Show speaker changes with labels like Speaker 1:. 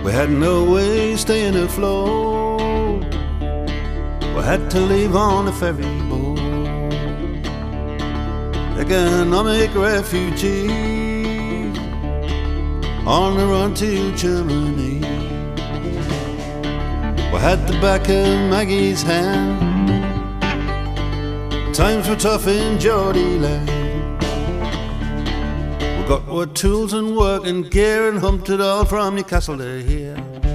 Speaker 1: We had no way staying afloat. We had to leave on a ferry boat. Economic refugees on the run to Germany. We had the back of Maggie's hand. Times were tough in Geordie land. We got our tools and work and gear and humped it all from Newcastle to here.